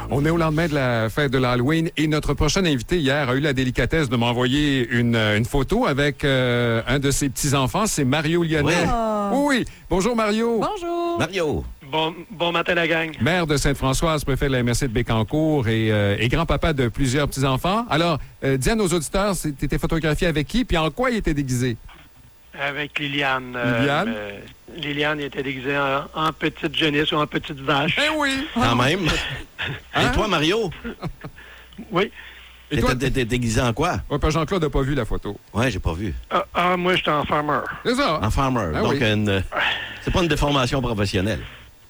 On est au lendemain de la fête de l'Halloween et notre prochain invité hier a eu la délicatesse de m'envoyer une photo avec un de ses petits-enfants. C'est Mario Lionnet. Oui. Bonjour, Mario. Bonjour. Mario. Bon matin, la gang. Maire de Sainte-Françoise, préfet de la MRC de Bécancour et grand-papa de plusieurs petits-enfants. Alors, dis à nos auditeurs, tu étais photographié avec qui puis en quoi il était déguisé? Avec Liliane. Liliane? Liliane était déguisée en petite jeunesse ou en petite vache. Eh oui! Quand même. Hein? Et toi, Mario? Oui. Et toi? T'es déguisé en quoi? Oui, parce que Jean-Claude n'a pas vu la photo. Ouais, j'ai pas vu. Moi, j'étais en farmer. C'est ça. En farmer. Ah Donc, oui. c'est pas une déformation professionnelle.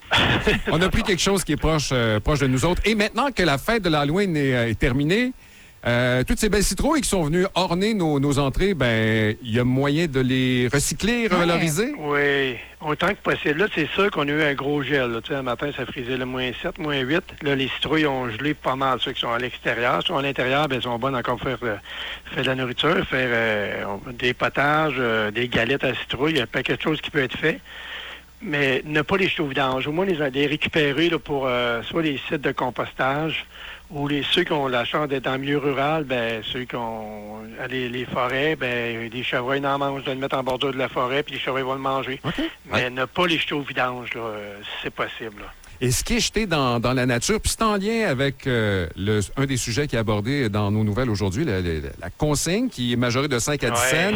On a pris quelque chose qui est proche de nous autres. Et maintenant que la fête de l'Halloween est terminée, toutes ces belles citrouilles qui sont venues orner nos entrées, ben il y a moyen de les recycler, revaloriser? Oui, autant que possible. Là, c'est sûr qu'on a eu un gros gel. Là. Tu sais, un matin, ça frisait le -7, -8. Là, les citrouilles ont gelé pas mal. Ceux qui sont à l'extérieur. Ceux qui sont à l'intérieur, ben, elles sont bonnes encore pour faire de la nourriture, faire des potages, des galettes à citrouille. Il y a pas quelque chose qui peut être fait. Mais ne pas les jeter au vidange. Au moins, les récupérer là, pour soit les sites de compostage ou ceux qui ont la chance d'être en milieu rural, ben ceux qui ont les forêts, ben les chevreuils en mangent, de le mettre en bordure de la forêt, puis les chevreuils vont le manger. Okay. Mais ne pas les jeter au vidange, là, si c'est possible. Là. Et ce qui est jeté dans la nature, puis c'est en lien avec un des sujets qui est abordé dans nos nouvelles aujourd'hui, la consigne qui est majorée de 5 à 10 cents.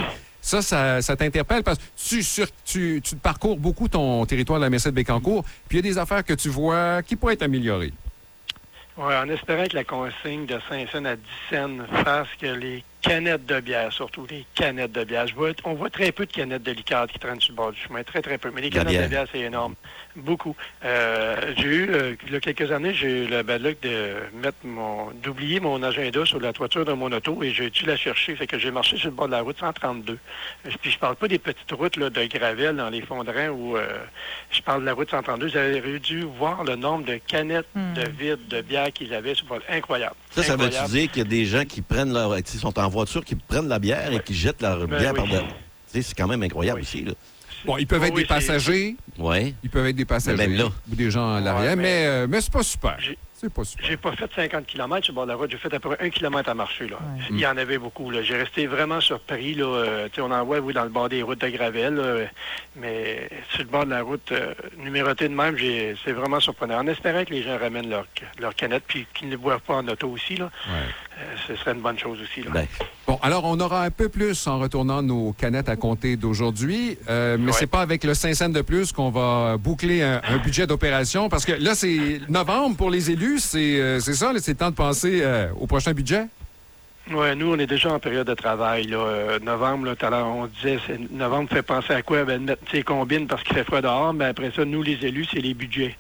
Ça t'interpelle parce que tu parcours beaucoup ton territoire de la MRC de Bécancour, puis il y a des affaires que tu vois qui pourraient être améliorées. Oui, en espérant que la consigne de 5 cents à 10 cents fasse que les canettes de bière, surtout les canettes de bière. On voit très peu de canettes de liqueur qui traînent sur le bord du chemin, très, très peu. Mais les canettes de bière, c'est énorme. Beaucoup. J'ai eu, il y a quelques années, j'ai eu le bad luck d'oublier mon agenda sur la toiture de mon auto et j'ai dû la chercher. Fait que j'ai marché sur le bord de la route 132. Puis je parle pas des petites routes là, de gravel dans les fondrains où je parle de la route 132. J'avais dû voir le nombre de canettes de vide de bière qu'ils avaient sur le bord. Incroyable. Ça veut dire qu'il y a des gens qui prennent ils sont en voiture, qui prennent la bière et qui jettent leur bière par derrière. C'est quand même incroyable ici. Là. Bon, ils peuvent être des passagers. Oui. Ils peuvent être des passagers. Même là. Ou des gens à l'arrière, mais c'est pas super. C'est pas super. J'ai pas fait 50 km sur le bord de la route. J'ai fait à peu près 1 km à marcher. Là. Ouais. Il y en avait beaucoup. Là. J'ai resté vraiment surpris. Là. On en voit dans le bord des routes de gravel. Là. Mais sur le bord de la route, numéroté de même, c'est vraiment surprenant. En espérant que les gens ramènent leur canette puis qu'ils ne les boivent pas en auto aussi. Là. Ce serait une bonne chose aussi. Là. Ben. Bon, alors, on aura un peu plus en retournant nos canettes à compter d'aujourd'hui, mais c'est pas avec le 5 cents de plus qu'on va boucler un budget d'opération, parce que là, c'est novembre pour les élus, c'est ça, c'est le temps de penser au prochain budget? Oui, nous, on est déjà en période de travail. Là. Novembre, là, tout à l'heure, on disait, novembre fait penser à quoi? Ben, mettre ses combines parce qu'il fait froid dehors, mais après ça, nous, les élus, c'est les budgets.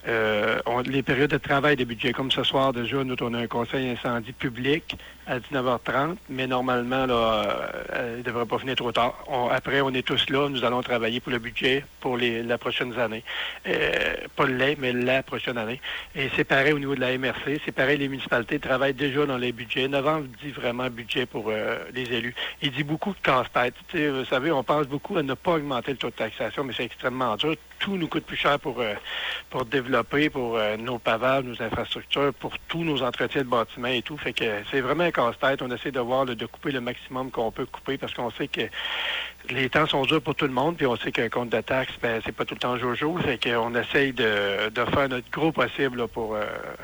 Les périodes de travail des budgets. Comme ce soir, déjà, nous, on a un conseil incendie public à 19h30, mais normalement, là, il ne devrait pas finir trop tard. Après, on est tous là. Nous allons travailler pour le budget pour la prochaine année. Pas mais la prochaine année. Et c'est pareil au niveau de la MRC. C'est pareil, les municipalités travaillent déjà dans les budgets. Novembre dit vraiment budget pour les élus. Il dit beaucoup de casse-tête. Vous savez, on pense beaucoup à ne pas augmenter le taux de taxation, mais c'est extrêmement dur. Tout nous coûte plus cher pour développer, pour nos pavages, nos infrastructures, pour tous nos entretiens de bâtiments et tout. Fait que c'est vraiment un casse-tête. On essaie de voir de couper le maximum qu'on peut couper parce qu'on sait que les temps sont durs pour tout le monde, puis on sait qu'un compte de taxes, ben, c'est pas tout le temps jojo. Fait qu'on essaye de faire notre gros possible là, pour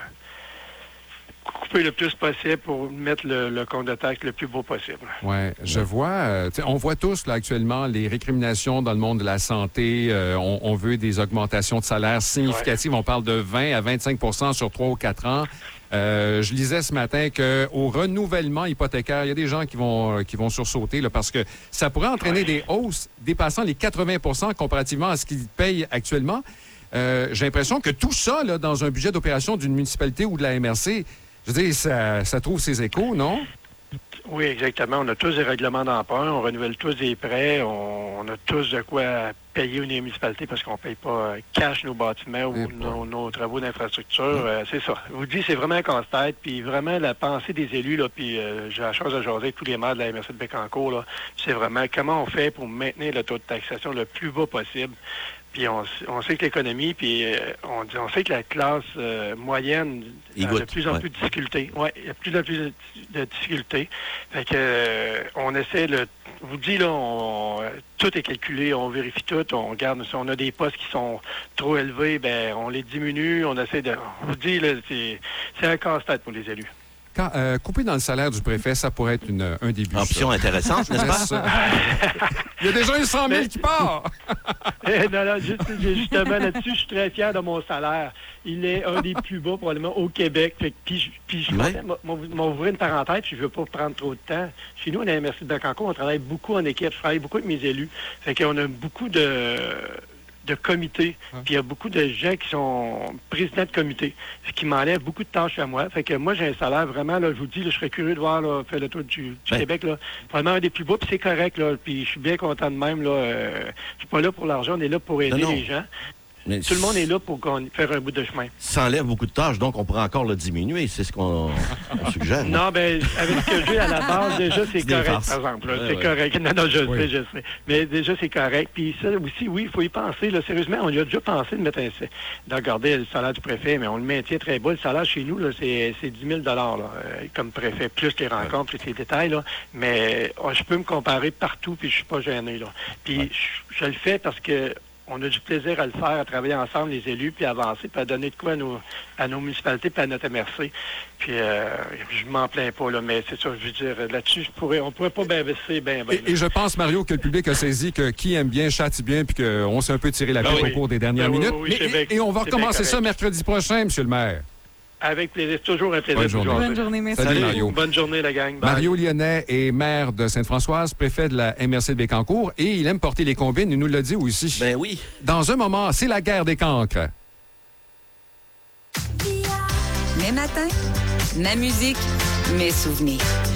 couper le plus possible pour mettre le compte de taxes le plus beau possible. Oui, je vois. On voit tous là, actuellement les récriminations dans le monde de la santé. On veut des augmentations de salaire significatives. On parle de 20 à 25 sur 3 ou 4 ans. Je lisais ce matin qu'au renouvellement hypothécaire, il y a des gens qui vont sursauter là, parce que ça pourrait entraîner des hausses dépassant les 80 comparativement à ce qu'ils payent actuellement. J'ai l'impression que tout ça, là, dans un budget d'opération d'une municipalité ou de la MRC, je veux dire, ça trouve ses échos, non? Oui, exactement. On a tous des règlements d'emprunt, on renouvelle tous des prêts, on a tous de quoi payer aux municipalités parce qu'on ne paye pas cash nos bâtiments ou nos travaux d'infrastructure. C'est ça. Je vous dis, c'est vraiment un casse-tête. Puis vraiment, la pensée des élus, là, puis j'ai la chance de jaser avec tous les maires de la MRC de Bécancour, là, c'est vraiment comment on fait pour maintenir le taux de taxation le plus bas possible. Puis on sait que l'économie, puis on sait que la classe moyenne a de plus en plus de difficultés. Oui, il y a plus en plus de difficultés. Fait que on essaie de... Je vous dis, là, tout est calculé, on vérifie tout, on regarde. Si on a des postes qui sont trop élevés, ben on les diminue, on essaie de... Je vous dis, là, c'est un casse-tête pour les élus. Couper dans le salaire du préfet, ça pourrait être un début. Option intéressante, n'est-ce pas? Il y a déjà eu 100 000 qui part! Non, justement, là-dessus, je suis très fier de mon salaire. Il est un des plus bas, probablement, au Québec. Puis je m'ouvrir une parenthèse, puis je ne veux pas prendre trop de temps. Chez nous, à la MRC de Bécancour, on travaille beaucoup en équipe. Je travaille beaucoup avec mes élus. Fait qu'on a beaucoup de comités. Puis il y a beaucoup de gens qui sont présidents de comités, ce qui m'enlève beaucoup de tâches à moi. Fait que moi, j'ai un salaire vraiment, là, je vous dis, là, je serais curieux de voir, là, faire le tour du Québec, là, vraiment un des plus bas, puis c'est correct, là, puis je suis bien content de même, là. Je suis pas là pour l'argent, on est là pour aider les gens. Mais tout le monde est là pour faire un bout de chemin. Ça enlève beaucoup de tâches, donc on pourrait encore le diminuer. C'est ce qu'on suggère. Non, bien, avec ce que j'ai à la base, déjà, c'est correct, par exemple. C'est correct. Non, je sais. Mais déjà, c'est correct. Puis ça aussi, oui, il faut y penser. Là, sérieusement, on y a déjà pensé de regarder le salaire du préfet, mais on le maintient très bas. Le salaire chez nous, là, c'est 10 000 là, comme préfet, plus les rencontres, plus les détails. Là. Mais je peux me comparer partout, puis je suis pas gêné. Là. Puis je le fais parce que on a du plaisir à le faire, à travailler ensemble, les élus, puis avancer, puis à donner de quoi à nos municipalités, puis à notre MRC. Puis je m'en plains pas, là, mais c'est ça, je veux dire, là-dessus, on pourrait pas baisser Et je pense, Mario, que le public a saisi que qui aime bien châtie bien, puis qu'on s'est un peu tiré la pipe au cours des dernières minutes. Et on va recommencer ça mercredi prochain, M. le maire. Avec plaisir. Toujours un plaisir. Bonne journée, merci. Salut, Mario. Bonne journée, la gang. Bye. Mario Lyonnais est maire de Sainte-Françoise, préfet de la MRC de Bécancour, et il aime porter les combines, il nous l'a dit aussi. Ben oui. Dans un moment, c'est la guerre des cancres. Mes matins, ma musique, mes souvenirs.